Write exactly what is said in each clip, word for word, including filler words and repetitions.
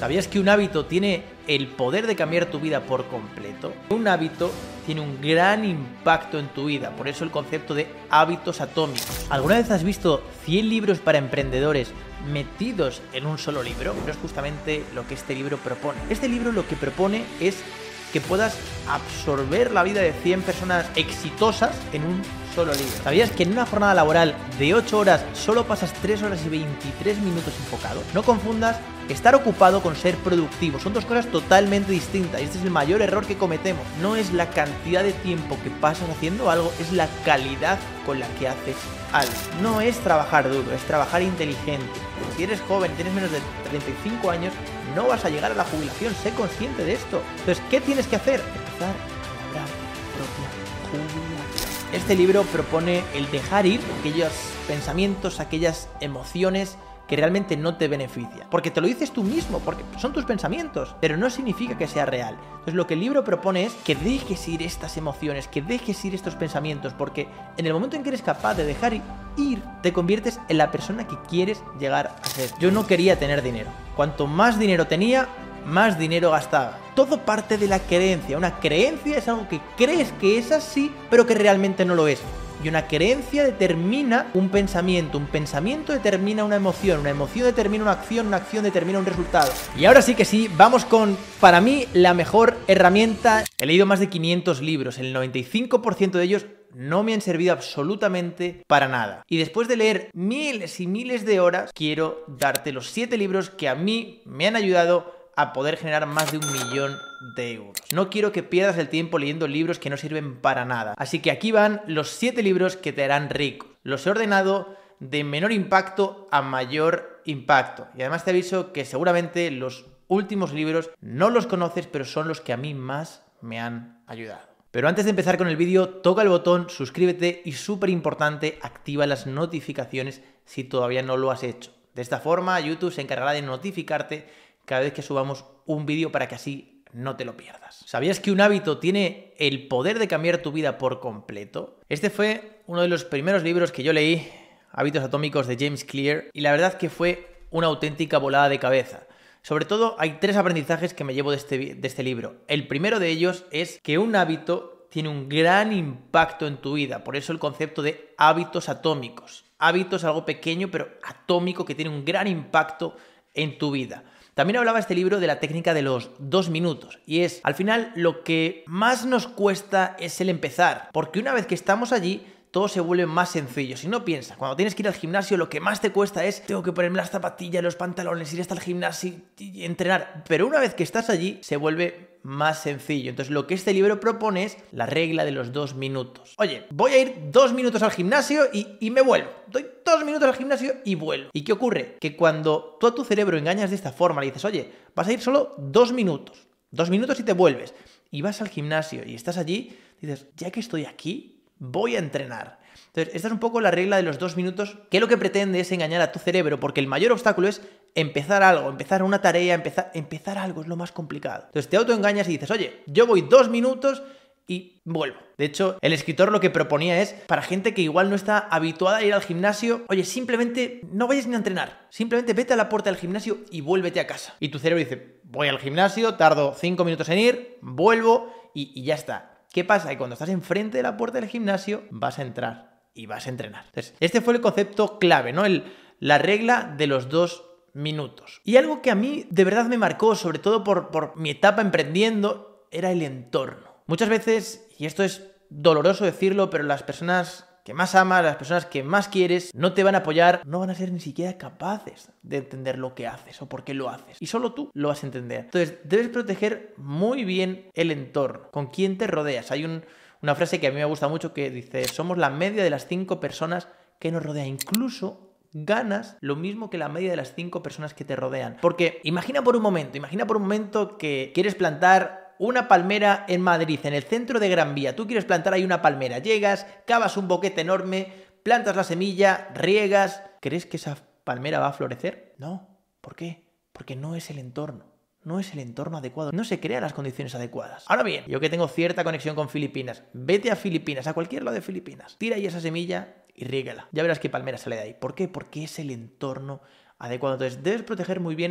¿Sabías que un hábito tiene el poder de cambiar tu vida por completo? Un hábito tiene un gran impacto en tu vida, por eso el concepto de hábitos atómicos. ¿Alguna vez has visto cien libros para emprendedores metidos en un solo libro? Pero es justamente lo que este libro propone. Este libro lo que propone es que puedas absorber la vida de cien personas exitosas en un solo libro. ¿Sabías que en una jornada laboral de ocho horas solo pasas tres horas y veintitrés minutos enfocado? No confundas estar ocupado con ser productivo. Son dos cosas totalmente distintas y este es el mayor error que cometemos. No es la cantidad de tiempo que pasas haciendo algo, es la calidad con la que haces algo. No es trabajar duro, es trabajar inteligente. Si eres joven, tienes menos de treinta y cinco años, no vas a llegar a la jubilación, sé consciente de esto. Entonces, ¿qué tienes que hacer? Empezar a lograr tu propia jubilación. Este libro propone el dejar ir aquellos pensamientos, aquellas emociones que realmente no te benefician. Porque te lo dices tú mismo, porque son tus pensamientos, pero no significa que sea real. Entonces lo que el libro propone es que dejes ir estas emociones, que dejes ir estos pensamientos, porque en el momento en que eres capaz de dejar ir, te conviertes en la persona que quieres llegar a ser. Yo no quería tener dinero. Cuanto más dinero tenía, más dinero gastaba. Todo parte de la creencia. Una creencia es algo que crees que es así, pero que realmente no lo es. Y una creencia determina un pensamiento, un pensamiento determina una emoción, una emoción determina una acción, una acción determina un resultado. Y ahora sí que sí, vamos con, para mí, la mejor herramienta. He leído más de quinientos libros, el noventa y cinco por ciento de ellos no me han servido absolutamente para nada. Y después de leer miles y miles de horas, quiero darte los siete libros que a mí me han ayudado a poder generar más de un millón de euros. No quiero que pierdas el tiempo leyendo libros que no sirven para nada. Así que aquí van los siete libros que te harán rico. Los he ordenado de menor impacto a mayor impacto. Y además te aviso que seguramente los últimos libros no los conoces, pero son los que a mí más me han ayudado. Pero antes de empezar con el vídeo, toca el botón, suscríbete y súper importante, activa las notificaciones si todavía no lo has hecho. De esta forma, YouTube se encargará de notificarte cada vez que subamos un vídeo para que así no te lo pierdas. ¿Sabías que un hábito tiene el poder de cambiar tu vida por completo? Este fue uno de los primeros libros que yo leí, Hábitos Atómicos de James Clear, y la verdad que fue una auténtica volada de cabeza. Sobre todo hay tres aprendizajes que me llevo de este, de este libro. El primero de ellos es que un hábito tiene un gran impacto en tu vida, por eso el concepto de hábitos atómicos. Hábito es algo pequeño pero atómico que tiene un gran impacto en tu vida. También hablaba este libro de la técnica de los dos minutos y es, al final, lo que más nos cuesta es el empezar, porque una vez que estamos allí, todo se vuelve más sencillo. Si no piensas, cuando tienes que ir al gimnasio, lo que más te cuesta es tengo que ponerme las zapatillas, los pantalones, ir hasta el gimnasio y entrenar. Pero una vez que estás allí, se vuelve más sencillo. Entonces lo que este libro propone es la regla de los dos minutos. Oye, voy a ir dos minutos al gimnasio y, y me vuelvo. Doy dos minutos al gimnasio y vuelvo. ¿Y qué ocurre? Que cuando tú a tu cerebro engañas de esta forma, le dices, oye, vas a ir solo dos minutos. Dos minutos y te vuelves. Y vas al gimnasio y estás allí, dices, ya que estoy aquí, voy a entrenar. Entonces, esta es un poco la regla de los dos minutos, que lo que pretende es engañar a tu cerebro, porque el mayor obstáculo es empezar algo, empezar una tarea, empezar, empezar algo es lo más complicado. Entonces te autoengañas y dices, oye, yo voy dos minutos y vuelvo. De hecho, el escritor lo que proponía es, para gente que igual no está habituada a ir al gimnasio, oye, simplemente no vayas ni a entrenar, simplemente vete a la puerta del gimnasio y vuélvete a casa. Y tu cerebro dice, voy al gimnasio, tardo cinco minutos en ir, vuelvo y, y ya está. ¿Qué pasa? Que cuando estás enfrente de la puerta del gimnasio vas a entrar y vas a entrenar. Entonces, este fue el concepto clave, ¿no? El, la regla de los dos minutos. Y algo que a mí de verdad me marcó, sobre todo por, por mi etapa emprendiendo, era el entorno. Muchas veces, y esto es doloroso decirlo, pero las personas que más amas, las personas que más quieres, no te van a apoyar, no van a ser ni siquiera capaces de entender lo que haces o por qué lo haces. Y solo tú lo vas a entender. Entonces, debes proteger muy bien el entorno, con quién te rodeas. Hay un, una frase que a mí me gusta mucho que dice, somos la media de las cinco personas que nos rodean. Incluso ganas lo mismo que la media de las cinco personas que te rodean. Porque imagina por un momento, imagina por un momento que quieres plantar una palmera en Madrid, en el centro de Gran Vía. Tú quieres plantar ahí una palmera. Llegas, cavas un boquete enorme, plantas la semilla, riegas. ¿Crees que esa palmera va a florecer? No. ¿Por qué? Porque no es el entorno. No es el entorno adecuado. No se crean las condiciones adecuadas. Ahora bien, yo que tengo cierta conexión con Filipinas, vete a Filipinas, a cualquier lado de Filipinas. Tira ahí esa semilla y riégala. Ya verás qué palmera sale de ahí. ¿Por qué? Porque es el entorno adecuado. Entonces, debes proteger muy bien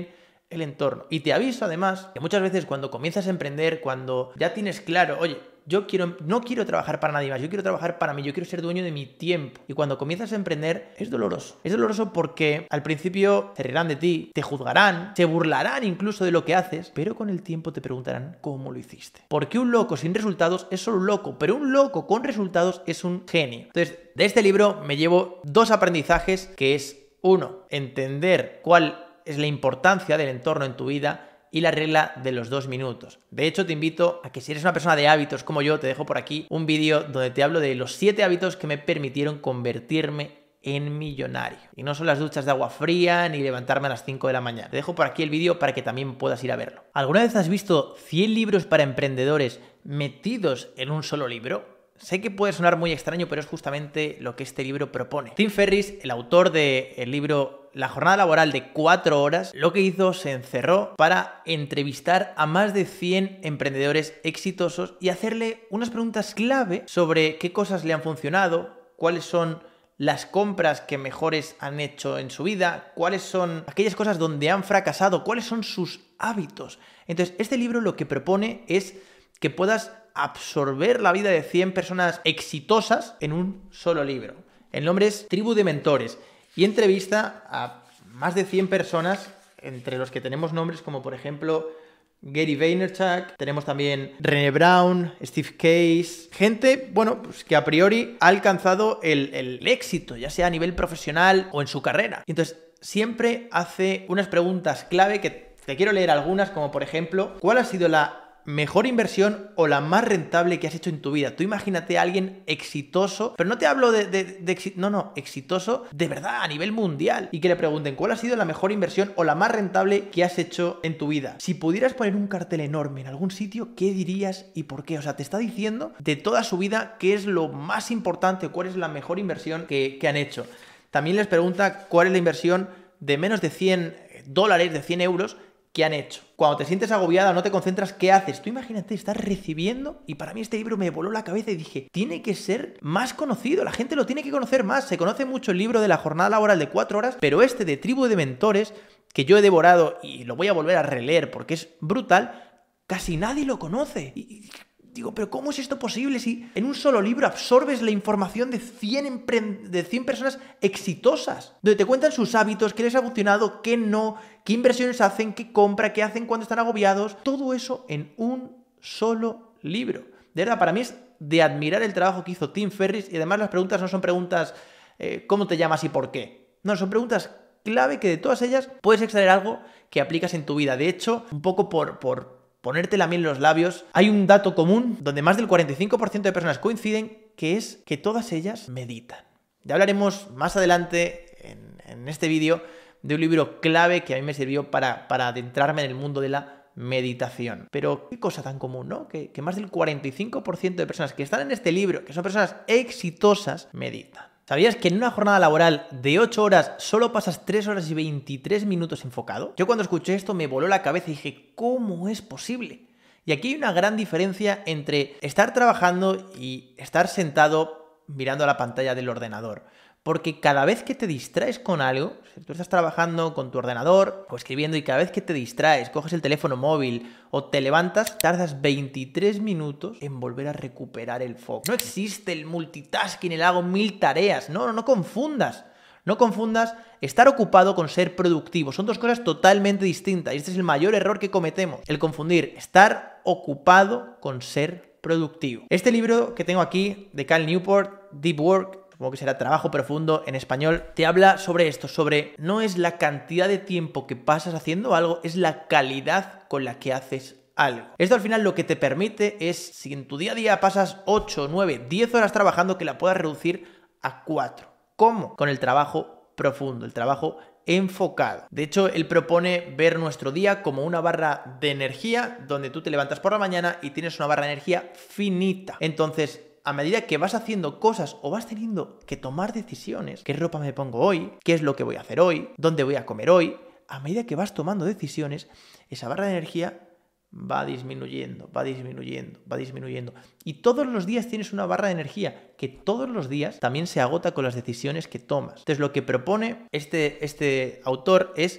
el entorno. Y te aviso además que muchas veces cuando comienzas a emprender, cuando ya tienes claro, oye, yo quiero, no quiero trabajar para nadie más, yo quiero trabajar para mí, yo quiero ser dueño de mi tiempo. Y cuando comienzas a emprender es doloroso. Es doloroso porque al principio se reirán de ti, te juzgarán, se burlarán incluso de lo que haces, pero con el tiempo te preguntarán cómo lo hiciste. Porque un loco sin resultados es solo un loco, pero un loco con resultados es un genio. Entonces, de este libro me llevo dos aprendizajes, que es, uno, entender cuál es la importancia del entorno en tu vida y la regla de los dos minutos. De hecho, te invito a que si eres una persona de hábitos como yo, te dejo por aquí un vídeo donde te hablo de los siete hábitos que me permitieron convertirme en millonario. Y no son las duchas de agua fría ni levantarme a las cinco de la mañana. Te dejo por aquí el vídeo para que también puedas ir a verlo. ¿Alguna vez has visto cien libros para emprendedores metidos en un solo libro? Sé que puede sonar muy extraño, pero es justamente lo que este libro propone. Tim Ferriss, el autor del libro La jornada laboral de cuatro horas, lo que hizo, se encerró para entrevistar a más de cien emprendedores exitosos y hacerle unas preguntas clave sobre qué cosas le han funcionado, cuáles son las compras que mejores han hecho en su vida, cuáles son aquellas cosas donde han fracasado, cuáles son sus hábitos. Entonces, este libro lo que propone es que puedas absorber la vida de cien personas exitosas en un solo libro. El nombre es Tribu de Mentores y entrevista a más de cien personas, entre los que tenemos nombres como por ejemplo Gary Vaynerchuk, tenemos también Brené Brown, Steve Case, gente, bueno, pues que a priori ha alcanzado el, el éxito, ya sea a nivel profesional o en su carrera. Entonces, siempre hace unas preguntas clave que te quiero leer algunas, como por ejemplo, ¿cuál ha sido la mejor inversión o la más rentable que has hecho en tu vida? Tú imagínate a alguien exitoso, pero no te hablo de, de, de exi- no, no, exitoso de verdad a nivel mundial, y que le pregunten cuál ha sido la mejor inversión o la más rentable que has hecho en tu vida. Si pudieras poner un cartel enorme en algún sitio, ¿qué dirías y por qué? O sea, te está diciendo de toda su vida qué es lo más importante, cuál es la mejor inversión que, que han hecho. También les pregunta cuál es la inversión de menos de cien dólares, de cien euros, que han hecho. Cuando te sientes agobiada, no te concentras, ¿qué haces? Tú imagínate, estás recibiendo, y para mí este libro me voló la cabeza y dije, tiene que ser más conocido, la gente lo tiene que conocer más. Se conoce mucho el libro de la jornada laboral de cuatro horas, pero este de Tribu de Mentores, que yo he devorado y lo voy a volver a releer porque es brutal, casi nadie lo conoce. Y digo, pero ¿cómo es esto posible si en un solo libro absorbes la información de cien, de cien personas exitosas? Donde te cuentan sus hábitos, qué les ha funcionado, qué no, qué inversiones hacen, qué compra, qué hacen cuando están agobiados. Todo eso en un solo libro. De verdad, para mí es de admirar el trabajo que hizo Tim Ferriss, y además las preguntas no son preguntas eh, ¿cómo te llamas y por qué? No, son preguntas clave que de todas ellas puedes extraer algo que aplicas en tu vida. De hecho, un poco por... por ponerte la miel en los labios, hay un dato común donde más del cuarenta y cinco por ciento de personas coinciden, que es que todas ellas meditan. Ya hablaremos más adelante en, en este vídeo de un libro clave que a mí me sirvió para, para adentrarme en el mundo de la meditación. Pero qué cosa tan común, ¿no? Que, que más del cuarenta y cinco por ciento de personas que están en este libro, que son personas exitosas, meditan. ¿Sabías que en una jornada laboral de ocho horas solo pasas tres horas y veintitrés minutos enfocado? Yo cuando escuché esto me voló la cabeza y dije, ¿cómo es posible? Y aquí hay una gran diferencia entre estar trabajando y estar sentado mirando a la pantalla del ordenador. Porque cada vez que te distraes con algo, si tú estás trabajando con tu ordenador o escribiendo y cada vez que te distraes, coges el teléfono móvil o te levantas, tardas veintitrés minutos en volver a recuperar el foco. No existe el multitasking, el hago mil tareas. No, no, no confundas. No confundas estar ocupado con ser productivo. Son dos cosas totalmente distintas y este es el mayor error que cometemos. El confundir estar ocupado con ser productivo. Este libro que tengo aquí de Cal Newport, Deep Work, como que será Trabajo Profundo en español, te habla sobre esto, sobre no es la cantidad de tiempo que pasas haciendo algo, es la calidad con la que haces algo. Esto al final lo que te permite es, si en tu día a día pasas ocho, nueve, diez horas trabajando, que la puedas reducir a cuatro. ¿Cómo? Con el trabajo profundo, el trabajo enfocado. De hecho, él propone ver nuestro día como una barra de energía donde tú te levantas por la mañana y tienes una barra de energía finita. Entonces, a medida que vas haciendo cosas o vas teniendo que tomar decisiones, ¿qué ropa me pongo hoy? ¿Qué es lo que voy a hacer hoy? ¿Dónde voy a comer hoy? A medida que vas tomando decisiones, esa barra de energía va disminuyendo, va disminuyendo, va disminuyendo. Y todos los días tienes una barra de energía que todos los días también se agota con las decisiones que tomas. Entonces, lo que propone este, este autor es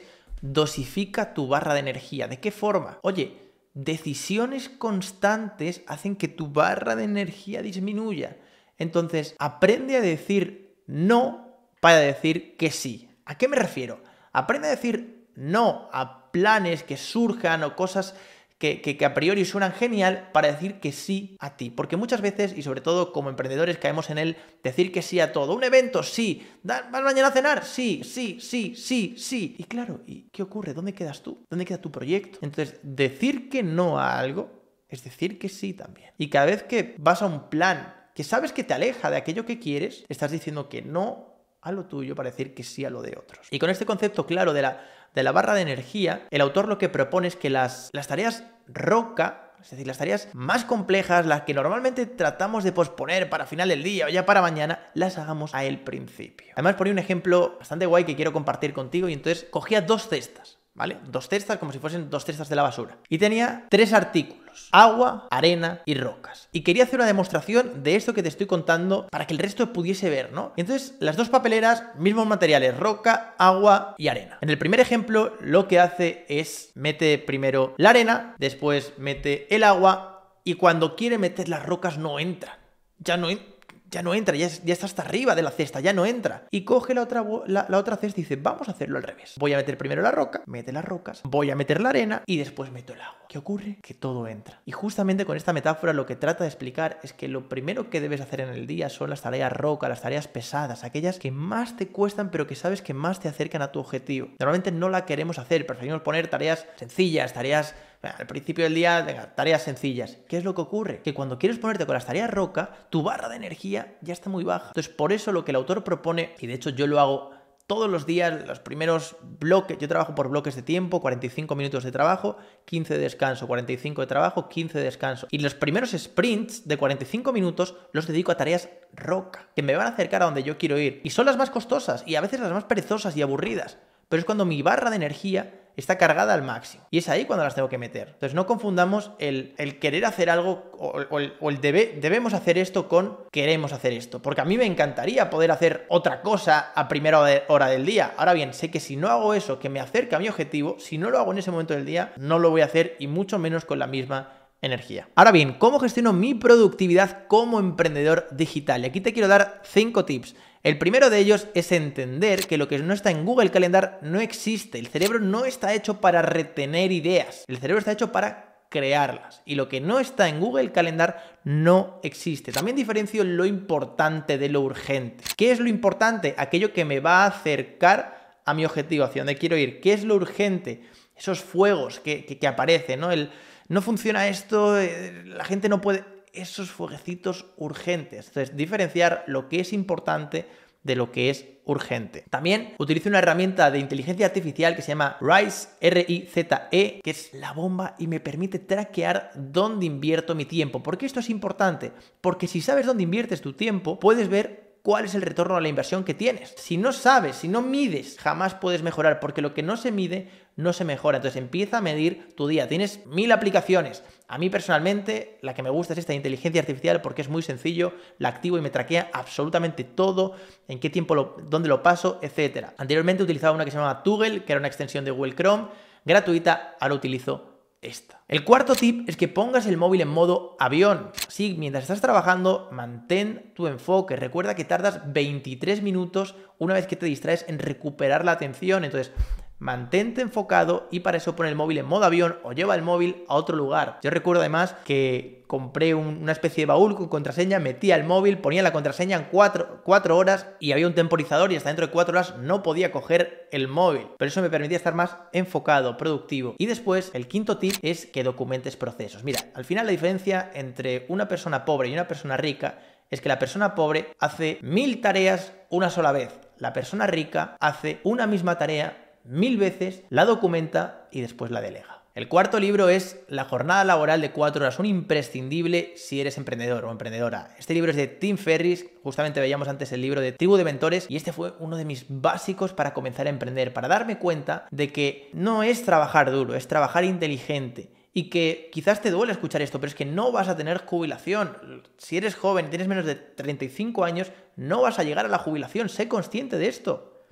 dosifica tu barra de energía. ¿De qué forma? Oye, decisiones constantes hacen que tu barra de energía disminuya. Entonces, aprende a decir no para decir que sí. ¿A qué me refiero? Aprende a decir no a planes que surjan o cosas que, que, que a priori suenan genial para decir que sí a ti. Porque muchas veces, y sobre todo como emprendedores, caemos en el decir que sí a todo. ¿Un evento? Sí. ¿Vas mañana a cenar? Sí, sí, sí, sí, sí. Y claro, ¿y qué ocurre? ¿Dónde quedas tú? ¿Dónde queda tu proyecto? Entonces, decir que no a algo es decir que sí también. Y cada vez que vas a un plan que sabes que te aleja de aquello que quieres, estás diciendo que no a lo tuyo para decir que sí a lo de otros. Y con este concepto claro de la, de la barra de energía, el autor lo que propone es que las, las tareas roca, es decir, las tareas más complejas, las que normalmente tratamos de posponer para final del día o ya para mañana, las hagamos a el principio. Además ponía un ejemplo bastante guay que quiero compartir contigo y entonces cogía dos cestas, ¿vale? Dos cestas como si fuesen dos cestas de la basura. Y tenía tres artículos: agua, arena y rocas. Y quería hacer una demostración de esto que te estoy contando para que el resto pudiese ver, ¿no? Y entonces, las dos papeleras, mismos materiales: roca, agua y arena. En el primer ejemplo, lo que hace es mete primero la arena, después mete el agua y cuando quiere meter las rocas no entra. Ya no entra. Ya no entra, ya, es, ya está hasta arriba de la cesta, ya no entra. Y coge la otra, la, la otra cesta y dice, vamos a hacerlo al revés. Voy a meter primero la roca, mete las rocas, voy a meter la arena y después meto el agua. ¿Qué ocurre? Que todo entra. Y justamente con esta metáfora lo que trata de explicar es que lo primero que debes hacer en el día son las tareas roca, las tareas pesadas, aquellas que más te cuestan pero que sabes que más te acercan a tu objetivo. Normalmente no la queremos hacer, preferimos poner tareas sencillas, tareas... al principio del día, venga, tareas sencillas. ¿Qué es lo que ocurre? Que cuando quieres ponerte con las tareas roca, tu barra de energía ya está muy baja. Entonces, por eso lo que el autor propone, y de hecho yo lo hago todos los días, los primeros bloques, yo trabajo por bloques de tiempo, cuarenta y cinco minutos de trabajo, quince de descanso, cuarenta y cinco de trabajo, quince de descanso. Y los primeros sprints de cuarenta y cinco minutos los dedico a tareas roca, que me van a acercar a donde yo quiero ir. Y son las más costosas y a veces las más perezosas y aburridas. Pero es cuando mi barra de energía está cargada al máximo. Y es ahí cuando las tengo que meter. Entonces no confundamos el, el querer hacer algo o, o el, o el debe, debemos hacer esto con queremos hacer esto. Porque a mí me encantaría poder hacer otra cosa a primera hora del día. Ahora bien, sé que si no hago eso que me acerca a mi objetivo, si no lo hago en ese momento del día, no lo voy a hacer y mucho menos con la misma energía. Ahora bien, ¿cómo gestiono mi productividad como emprendedor digital? Y aquí te quiero dar cinco tips. El primero de ellos es entender que lo que no está en Google Calendar no existe. El cerebro no está hecho para retener ideas. El cerebro está hecho para crearlas. Y lo que no está en Google Calendar no existe. También diferencio lo importante de lo urgente. ¿Qué es lo importante? Aquello que me va a acercar a mi objetivo, hacia donde quiero ir. ¿Qué es lo urgente? Esos fuegos que, que, que aparecen, ¿no? El no funciona esto, eh, la gente no puede... esos fueguecitos urgentes. Entonces, diferenciar lo que es importante de lo que es urgente. También utilizo una herramienta de inteligencia artificial que se llama Rize, R I Z E, que es la bomba y me permite traquear dónde invierto mi tiempo. ¿Por qué esto es importante? Porque si sabes dónde inviertes tu tiempo, puedes ver cuál es el retorno a la inversión que tienes. Si no sabes, si no mides, jamás puedes mejorar, porque lo que no se mide no se mejora. Entonces empieza a medir tu día. Tienes mil aplicaciones. A mí personalmente la que me gusta es esta inteligencia artificial porque es muy sencillo, la activo y me traquea absolutamente todo, en qué tiempo, lo, dónde lo paso, etcétera. Anteriormente utilizaba una que se llamaba Toggle, que era una extensión de Google Chrome, gratuita, ahora utilizo esta. El cuarto tip es que pongas el móvil en modo avión. Sí, mientras estás trabajando, mantén tu enfoque. Recuerda que tardas veintitrés minutos una vez que te distraes en recuperar la atención. Entonces, mantente enfocado y para eso pon el móvil en modo avión o lleva el móvil a otro lugar. Yo recuerdo además que compré un, una especie de baúl con contraseña, metía el móvil, ponía la contraseña en cuatro, cuatro horas y había un temporizador y hasta dentro de cuatro horas no podía coger el móvil. Pero eso me permitía estar más enfocado, productivo. Y después, el quinto tip es que documentes procesos. Mira, al final la diferencia entre una persona pobre y una persona rica es que la persona pobre hace mil tareas una sola vez. La persona rica hace una misma tarea mil veces, la documenta y después la delega. El cuarto libro es La jornada laboral de cuatro horas, un imprescindible si eres emprendedor o emprendedora. Este libro es de Tim Ferriss, justamente veíamos antes el libro de Tribu de Mentores y este fue uno de mis básicos para comenzar a emprender, para darme cuenta de que no es trabajar duro, es trabajar inteligente. Y que quizás te duele escuchar esto, pero es que no vas a tener jubilación. Si eres joven y tienes menos de treinta y cinco años, no vas a llegar a la jubilación, sé consciente de esto.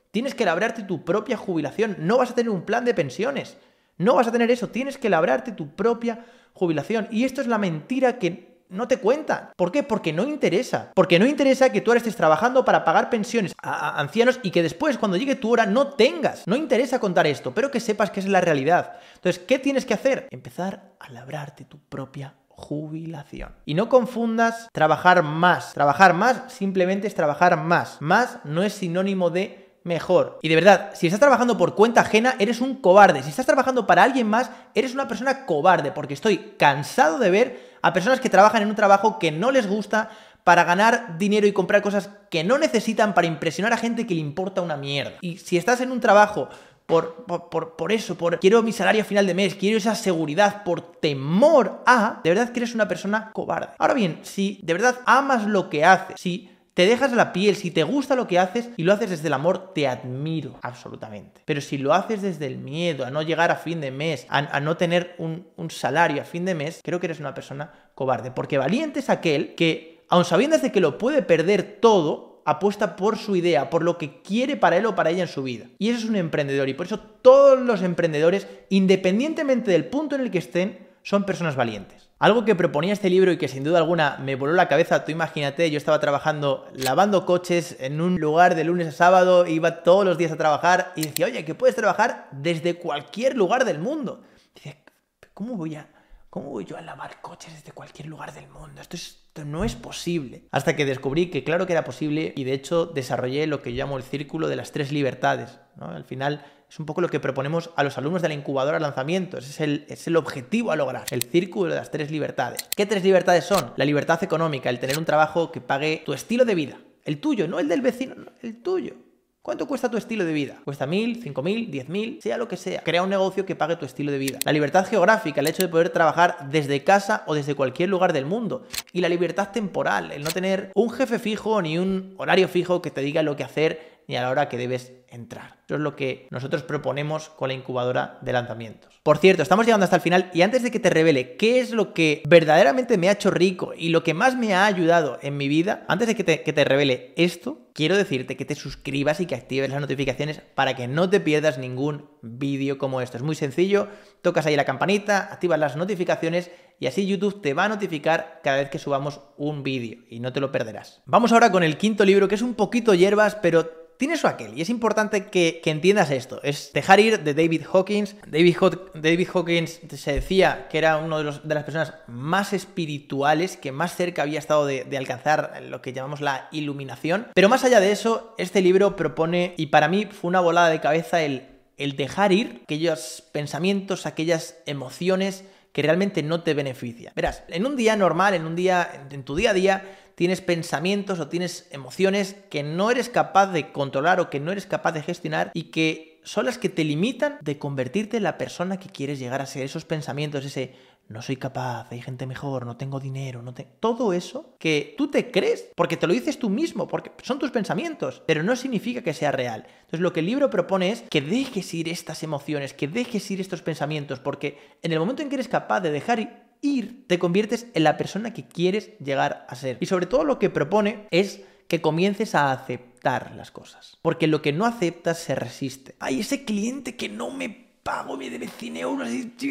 Tienes que labrarte tu propia jubilación. No vas a tener un plan de pensiones. No vas a tener eso. Tienes que labrarte tu propia jubilación. Y esto es la mentira que no te cuentan. ¿Por qué? Porque no interesa. Porque no interesa que tú ahora estés trabajando para pagar pensiones a, a ancianos y que después, cuando llegue tu hora, no tengas. No interesa contar esto, pero que sepas que es la realidad. Entonces, ¿qué tienes que hacer? Empezar a labrarte tu propia jubilación. Y no confundas trabajar más. Trabajar más simplemente es trabajar más. Más no es sinónimo de mejor. Y de verdad, si estás trabajando por cuenta ajena, eres un cobarde. Si estás trabajando para alguien más, eres una persona cobarde, porque estoy cansado de ver a personas que trabajan en un trabajo que no les gusta para ganar dinero y comprar cosas que no necesitan para impresionar a gente que le importa una mierda. Y si estás en un trabajo por, por, por, por eso, por quiero mi salario a final de mes, quiero esa seguridad, por temor a, de verdad que eres una persona cobarde. Ahora bien, si de verdad amas lo que haces, si te dejas la piel, si te gusta lo que haces y lo haces desde el amor, te admiro absolutamente. Pero si lo haces desde el miedo a no llegar a fin de mes, a, a no tener un, un salario a fin de mes, creo que eres una persona cobarde. Porque valiente es aquel que, aun sabiendo de que lo puede perder todo, apuesta por su idea, por lo que quiere para él o para ella en su vida. Y eso es un emprendedor. Y por eso todos los emprendedores, independientemente del punto en el que estén, son personas valientes. Algo que proponía este libro y que sin duda alguna me voló la cabeza, tú imagínate, yo estaba trabajando lavando coches en un lugar de lunes a sábado, iba todos los días a trabajar y decía, oye, que puedes trabajar desde cualquier lugar del mundo. Y decía, ¿cómo voy a, cómo voy yo a lavar coches desde cualquier lugar del mundo? Esto, es, esto no es posible. Hasta que descubrí que claro que era posible y de hecho desarrollé lo que yo llamo el círculo de las tres libertades, ¿no? Al final es un poco lo que proponemos a los alumnos de la incubadora Lanzamientos. Es el, es el objetivo a lograr, el círculo de las tres libertades. ¿Qué tres libertades son? La libertad económica, el tener un trabajo que pague tu estilo de vida. El tuyo, no el del vecino, no, el tuyo. ¿Cuánto cuesta tu estilo de vida? ¿Cuesta mil, cinco mil, diez mil? Sea lo que sea. Crea un negocio que pague tu estilo de vida. La libertad geográfica, el hecho de poder trabajar desde casa o desde cualquier lugar del mundo. Y la libertad temporal, el no tener un jefe fijo ni un horario fijo que te diga lo que hacer ni a la hora que debes entrar. Eso es lo que nosotros proponemos con la incubadora de lanzamientos. Por cierto, estamos llegando hasta el final y antes de que te revele qué es lo que verdaderamente me ha hecho rico y lo que más me ha ayudado en mi vida, antes de que te, que te revele esto, quiero decirte que te suscribas y que actives las notificaciones para que no te pierdas ningún vídeo como esto. Es muy sencillo, tocas ahí la campanita, activas las notificaciones y así YouTube te va a notificar cada vez que subamos un vídeo y no te lo perderás. Vamos ahora con el quinto libro, que es un poquito hierbas, pero tiene su aquel, y es importante que, que entiendas esto. Es Dejar ir, de David Hawkins. David, Haw- David Hawkins se decía que era uno de, los, de las personas más espirituales, que más cerca había estado de, de alcanzar lo que llamamos la iluminación. Pero más allá de eso, este libro propone, y para mí fue una volada de cabeza, el, el dejar ir aquellos pensamientos, aquellas emociones que realmente no te benefician. Verás, en un día normal, en un día, en tu día a día, tienes pensamientos o tienes emociones que no eres capaz de controlar o que no eres capaz de gestionar y que son las que te limitan de convertirte en la persona que quieres llegar a ser. Esos pensamientos, ese no soy capaz, hay gente mejor, no tengo dinero, no te... todo eso que tú te crees porque te lo dices tú mismo, porque son tus pensamientos, pero no significa que sea real. Entonces lo que el libro propone es que dejes ir estas emociones, que dejes ir estos pensamientos, porque en el momento en que eres capaz de dejar ir ir, te conviertes en la persona que quieres llegar a ser. Y sobre todo lo que propone es que comiences a aceptar las cosas. Porque lo que no aceptas se resiste. Ay, ese cliente que no me pago, me debe cien euros.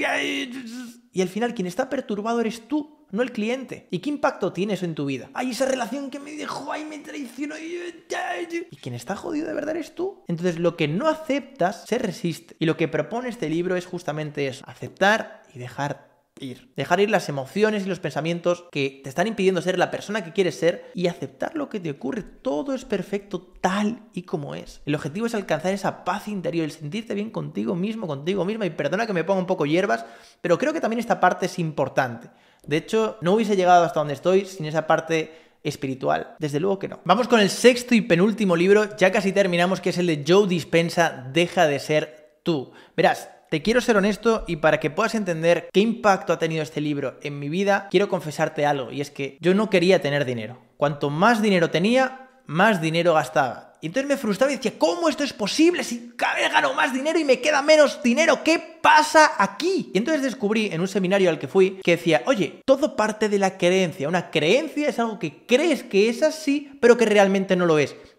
Y al final quien está perturbado eres tú, no el cliente. ¿Y qué impacto tiene eso en tu vida? Ay, esa relación que me dejó, ay, me traicionó. Y quien está jodido de verdad eres tú. Entonces lo que no aceptas se resiste. Y lo que propone este libro es justamente eso. Aceptar y dejar ir. Dejar ir las emociones y los pensamientos que te están impidiendo ser la persona que quieres ser y aceptar lo que te ocurre. Todo es perfecto tal y como es. El objetivo es alcanzar esa paz interior, el sentirte bien contigo mismo, contigo misma. Y perdona que me ponga un poco hierbas, pero creo que también esta parte es importante. De hecho, no hubiese llegado hasta donde estoy sin esa parte espiritual. Desde luego que no. Vamos con el sexto y penúltimo libro. Ya casi terminamos, que es el de Joe Dispenza, Deja de ser tú. Verás, te quiero ser honesto y para que puedas entender qué impacto ha tenido este libro en mi vida, quiero confesarte algo, y es que yo no quería tener dinero. Cuanto más dinero tenía, más dinero gastaba. Y entonces me frustraba y decía, ¿cómo esto es posible? Si cada vez gano más dinero y me queda menos dinero, ¿qué pasa aquí? Y entonces descubrí en un seminario al que fui que decía, oye, todo parte de la creencia. Una creencia es algo que crees que es así, pero que realmente no lo es.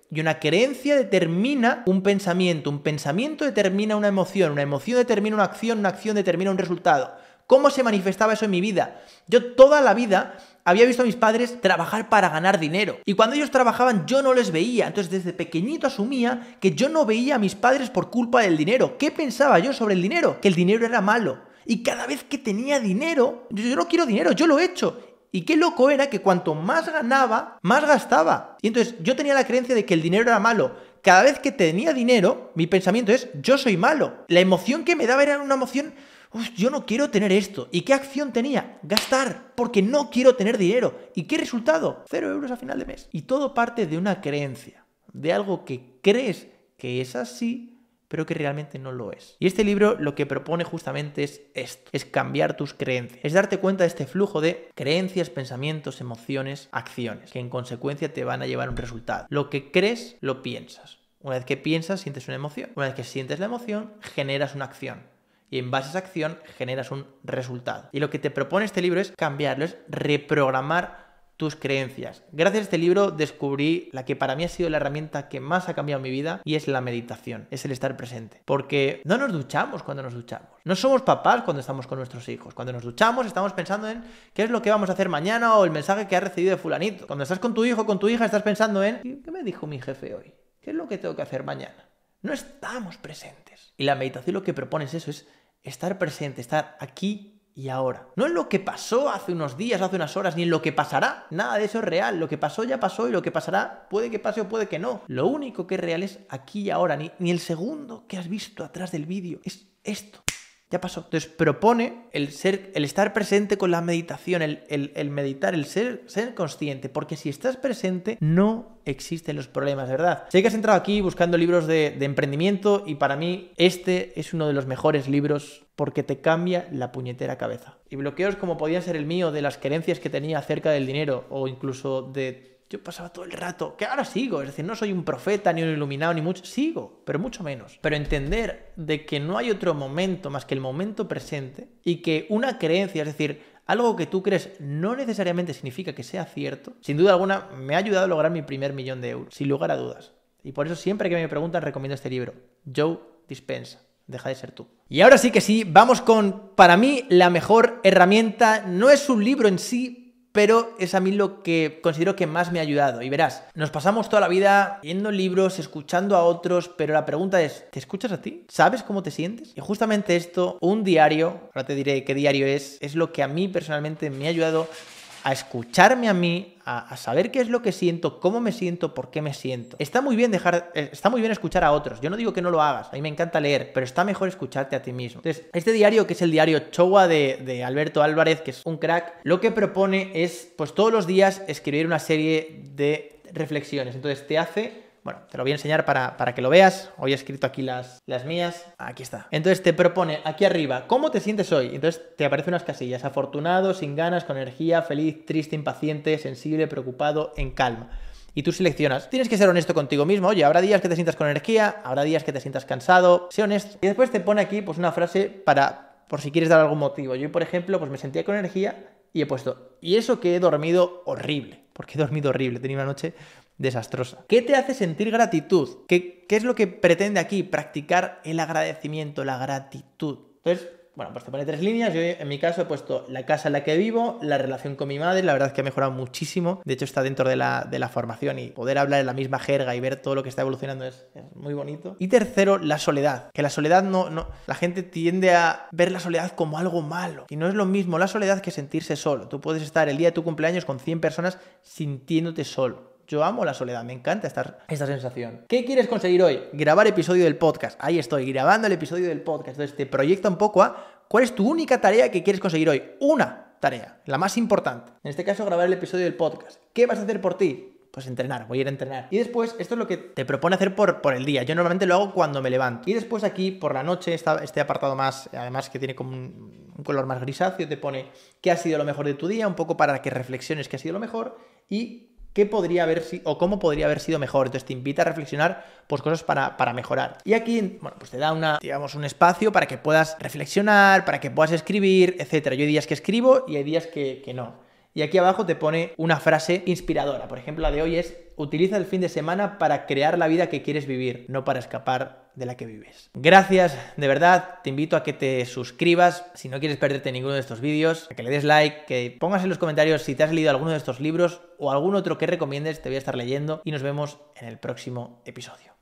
Y una creencia determina un pensamiento, un pensamiento determina una emoción, una emoción determina una acción, una acción determina un resultado. ¿Cómo se manifestaba eso en mi vida? Yo toda la vida había visto a mis padres trabajar para ganar dinero. Y cuando ellos trabajaban yo no les veía. Entonces desde pequeñito asumía que yo no veía a mis padres por culpa del dinero. ¿Qué pensaba yo sobre el dinero? Que el dinero era malo. Y cada vez que tenía dinero, yo, yo no quiero dinero, yo lo he hecho. Y qué loco era que cuanto más ganaba, más gastaba. Y entonces yo tenía la creencia de que el dinero era malo. Cada vez que tenía dinero, mi pensamiento es, yo soy malo. La emoción que me daba era una emoción, uf, yo no quiero tener esto. ¿Y qué acción tenía? Gastar, porque no quiero tener dinero. ¿Y qué resultado? Cero euros a final de mes. Y todo parte de una creencia, de algo que crees que es así, pero que realmente no lo es. Y este libro lo que propone justamente es esto, es cambiar tus creencias, es darte cuenta de este flujo de creencias, pensamientos, emociones, acciones, que en consecuencia te van a llevar a un resultado. Lo que crees, lo piensas. Una vez que piensas, sientes una emoción. Una vez que sientes la emoción, generas una acción. Y en base a esa acción, generas un resultado. Y lo que te propone este libro es cambiarlo, es reprogramar tus creencias. Gracias a este libro descubrí la que para mí ha sido la herramienta que más ha cambiado mi vida y es la meditación, es el estar presente. Porque no nos duchamos cuando nos duchamos. No somos papás cuando estamos con nuestros hijos. Cuando nos duchamos estamos pensando en qué es lo que vamos a hacer mañana o el mensaje que has recibido de fulanito. Cuando estás con tu hijo o con tu hija estás pensando en ¿qué me dijo mi jefe hoy? ¿Qué es lo que tengo que hacer mañana? No estamos presentes. Y la meditación lo que propone es eso, es estar presente, estar aquí y ahora. No en lo que pasó hace unos días, hace unas horas, ni en lo que pasará. Nada de eso es real. Lo que pasó ya pasó y lo que pasará puede que pase o puede que no. Lo único que es real es aquí y ahora. Ni, ni el segundo que has visto atrás del vídeo. Es esto. Ya pasó. Entonces propone el ser, el estar presente con la meditación, el, el, el meditar, el ser, ser consciente. Porque si estás presente, no existen los problemas, ¿verdad? Sé que has entrado aquí buscando libros de, de emprendimiento y para mí este es uno de los mejores libros porque te cambia la puñetera cabeza. Y bloqueos como podían ser el mío de las creencias que tenía acerca del dinero o incluso de... Yo pasaba todo el rato, que ahora sigo, es decir, no soy un profeta, ni un iluminado, ni mucho, sigo, pero mucho menos. Pero entender de que no hay otro momento más que el momento presente y que una creencia, es decir, algo que tú crees no necesariamente significa que sea cierto, sin duda alguna me ha ayudado a lograr mi primer millón de euros, sin lugar a dudas. Y por eso siempre que me preguntan recomiendo este libro, Joe Dispenza. Deja de ser tú. Y ahora sí que sí, vamos con, para mí, la mejor herramienta. No es un libro en sí, pero es a mí lo que considero que más me ha ayudado. Y verás, nos pasamos toda la vida leyendo libros, escuchando a otros, pero la pregunta es, ¿te escuchas a ti? ¿Sabes cómo te sientes? Y justamente esto, un diario, ahora te diré qué diario es, es lo que a mí personalmente me ha ayudado a escucharme a mí, a, a saber qué es lo que siento, cómo me siento, por qué me siento. Está muy bien dejar, está muy bien escuchar a otros. Yo no digo que no lo hagas, a mí me encanta leer, pero está mejor escucharte a ti mismo. Entonces, este diario, que es el diario Chowa de, de Alberto Álvarez, que es un crack, lo que propone es, pues todos los días escribir una serie de reflexiones. Entonces, te hace... Bueno, te lo voy a enseñar para, para que lo veas. Hoy he escrito aquí las, las mías. Aquí está. Entonces te propone aquí arriba, ¿cómo te sientes hoy? Entonces te aparecen unas casillas. Afortunado, sin ganas, con energía, feliz, triste, impaciente, sensible, preocupado, en calma. Y tú seleccionas. Tienes que ser honesto contigo mismo. Oye, habrá días que te sientas con energía, habrá días que te sientas cansado. Sé honesto. Y después te pone aquí pues una frase para, por si quieres dar algún motivo. Yo, por ejemplo, pues me sentía con energía y he puesto, y eso que he dormido horrible. Porque he dormido horrible. Tenía una noche desastrosa. ¿Qué te hace sentir gratitud? ¿Qué, qué es lo que pretende aquí? Practicar el agradecimiento, la gratitud. Entonces, bueno, pues te pone tres líneas. Yo en mi caso he puesto la casa en la que vivo, la relación con mi madre, la verdad es que ha mejorado muchísimo. De hecho, está dentro de la, de la formación y poder hablar en la misma jerga y ver todo lo que está evolucionando es, es muy bonito. Y tercero, la soledad. Que la soledad no, no... La gente tiende a ver la soledad como algo malo. Y no es lo mismo la soledad que sentirse solo. Tú puedes estar el día de tu cumpleaños con cien personas sintiéndote solo. Yo amo la soledad, me encanta esta, esta sensación. ¿Qué quieres conseguir hoy? Grabar episodio del podcast. Ahí estoy, grabando el episodio del podcast. Entonces te proyecta un poco a cuál es tu única tarea que quieres conseguir hoy. Una tarea, la más importante. En este caso, grabar el episodio del podcast. ¿Qué vas a hacer por ti? Pues entrenar, voy a ir a entrenar. Y después, esto es lo que te propone hacer por, por el día. Yo normalmente lo hago cuando me levanto. Y después aquí, por la noche, está este apartado más, además que tiene como un, un color más grisáceo, te pone qué ha sido lo mejor de tu día, un poco para que reflexiones qué ha sido lo mejor y qué podría haber sido o cómo podría haber sido mejor. Entonces te invita a reflexionar pues cosas para, para mejorar. Y aquí, bueno, pues te da una, digamos, un espacio para que puedas reflexionar, para que puedas escribir, etcétera. Yo hay días que escribo y hay días que, que no. Y aquí abajo te pone una frase inspiradora. Por ejemplo, la de hoy es: utiliza el fin de semana para crear la vida que quieres vivir, no para escapar de la que vives. Gracias, de verdad. Te invito a que te suscribas si no quieres perderte ninguno de estos vídeos, a que le des like, que pongas en los comentarios si te has leído alguno de estos libros o algún otro que recomiendes, te voy a estar leyendo y nos vemos en el próximo episodio.